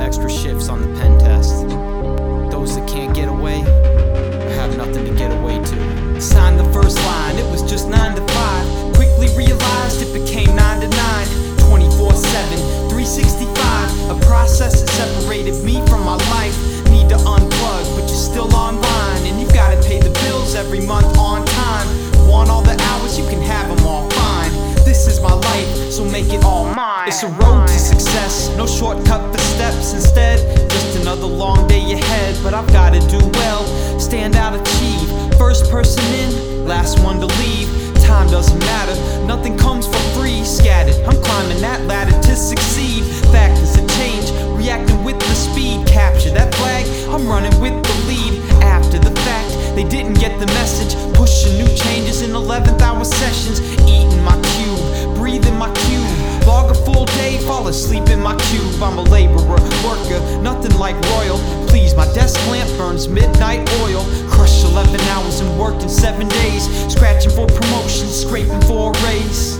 extra shifts on the pen test. Those that can't get away have nothing to get away to. Signed the first line, it was just 9 to 5. Quickly realized it became 9 to 9. 24/7, 365. A process that separated me from my life. Need to unplug, but you're still online, and you've gotta pay the bills every month on time. Want all the hours, you can have them all fine. This is my life, so make it all mine. It's a road to success, no shortcut for steps. Instead, just another long day ahead. But I've gotta do well, stand out, achieve. First person in, last one to leave. Time doesn't matter, nothing comes for free. Scattered, I'm climbing that ladder to succeed. Factors that change, reacting with the speed. Capture that flag, I'm running with the lead. After the fact, they didn't get the message. Pushing new changes in 11th hour sessions. Eating my cube, breathing my cube. Log a full day, fall asleep in my cube. I'm a laborer, worker, nothing like royal. Please, my desk lamp burns midnight oil. Crush 11 hours and worked in 7 days. Scratching for promotion, scraping for a raise.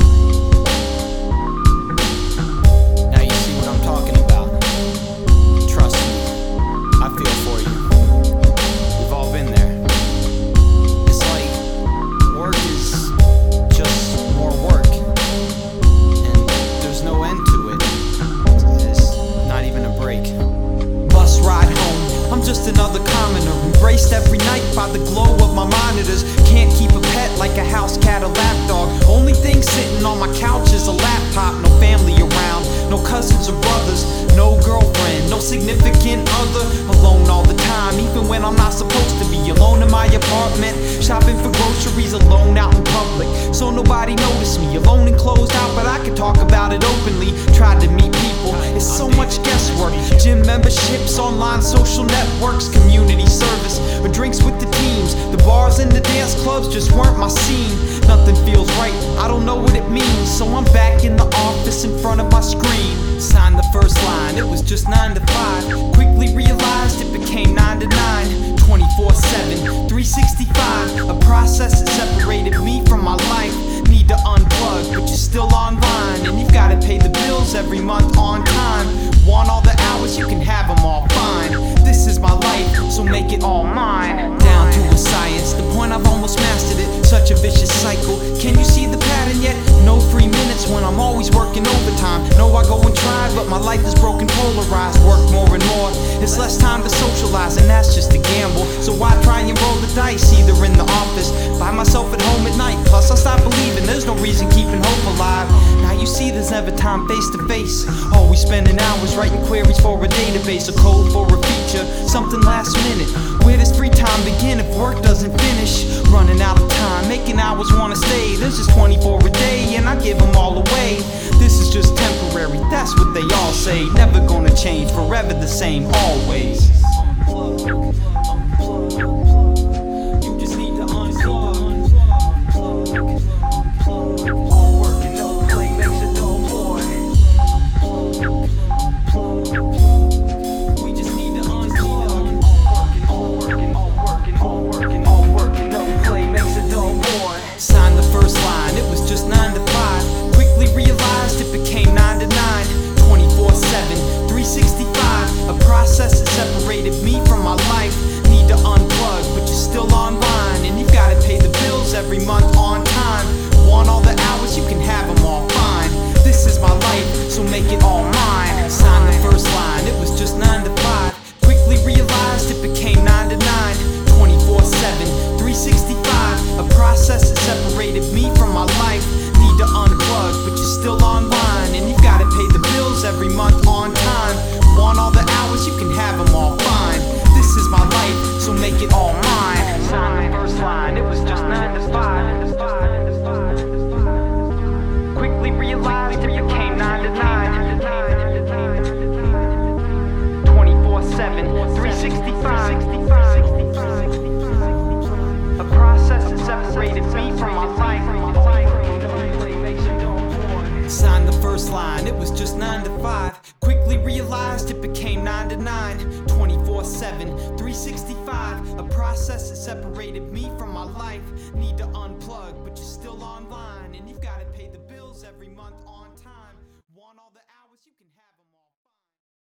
Now you see what I'm talking about. Trust me, I feel for you. We've all been there. It's like work is just more work, and there's no end to it. It's not even a break. Bus ride home, I'm just another commoner, embraced every night by the glow of my monitors. Can't keep a pet like a house cat or lapdog. Only thing sitting on my couch is a laptop. No family around, no cousins or brothers, no girlfriend, no significant other. Alone all the time, even when I'm not supposed to be. Alone in my apartment, shopping for groceries, alone out in public, so nobody noticed me. Alone and closed out, but I could talk about it openly. Tried to meet people, it's so much guesswork. Gym memberships, online social networks, community service, or drinks with the teams. The bars and the dance clubs just weren't my scene. Nothing feels right, I don't know what it means. So I'm back in the office in front of my screen. Signed the first line, it was just 9 to 5. Quickly realized it became 9 to 9. 24/7, 365. A process that separated me from my life. Need to unplug, but you're still online, and you've gotta pay the bills every month on time. Want all the hours, you can have them all fine. This is my life, so make it all mine. Down to a science, the point I've almost mastered it. Such a vicious cycle, can you see the pattern yet? No free minutes when I'm always working overtime. No, I go and try, but my life is broken, polarized. Work more and more, it's less time to socialize, and that's just a gamble. So why try and roll the dice, either in the office, by myself at home at night. Plus I stop believing, there's no reason keeping hope alive. Now you see there's never time face to face. Always spending hours writing queries for a database, a code for a feature, something last minute. Where does free time begin if work doesn't finish? Running out of time, making hours wanna stay. There's just 24 a day, and I give them all away. This is just temporary, that's what they all say. Never gonna change, forever the same, always. Separated me from my life. Need to unplug, but you're still online, and you've gotta pay the bills every month on time. Want all the hours, you can have them all fine. This is my life, so make it all mine. Signed the first line, it was just 9 to 5. Quickly realized it became 9 to 9. 24/7, 365. A process that separated me from my life. Need to unplug, but you're still online, and you've gotta pay the bills every month on time. Want all the hours, you can have them all fine. This is my life, so make it all mine. Signed the first line, it was just 9 to 5. Quickly realized it became 9 to 9. 24/7, 365. A process that separated me from my life. Signed the first line, it was just 9 to 5. Quickly realized it became 9 to 9. 24/7, 365. A process that separated me from my life. Need to unplug, but you're still online, and you've gotta pay the bills every month on time. Want all the